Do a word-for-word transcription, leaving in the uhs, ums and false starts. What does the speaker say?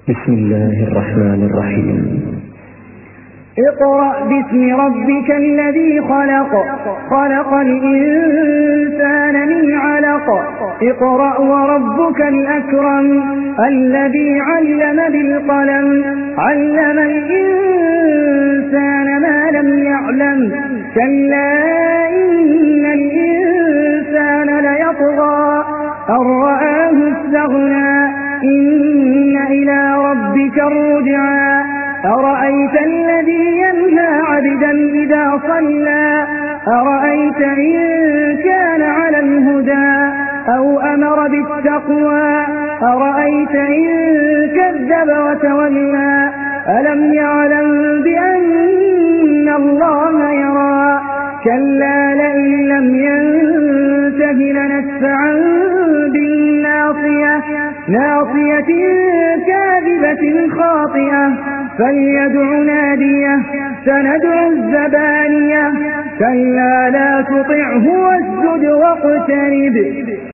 بسم الله الرحمن الرحيم. اقرأ باسم ربك الذي خلق خلق الإنسان من علق اقرأ وربك الأكرم الذي علم بالقلم علم الإنسان ما لم يعلم كلا إن الإنسان ليطغى أن رآه استغنى إن إلى ربك الرجعى أرأيت الذي ينهى عبدا إذا صلى أرأيت إن كان على الهدى أو أمر بالتقوى أرأيت إن كذب وتولى ألم يعلم بأن الله يرى كلا لئن لم ينته لنسفعا بالناصية ناصية كاذبة خاطئة فليدع ناديه سندع الزبانية كلا لا تطعه واسجد واقترب.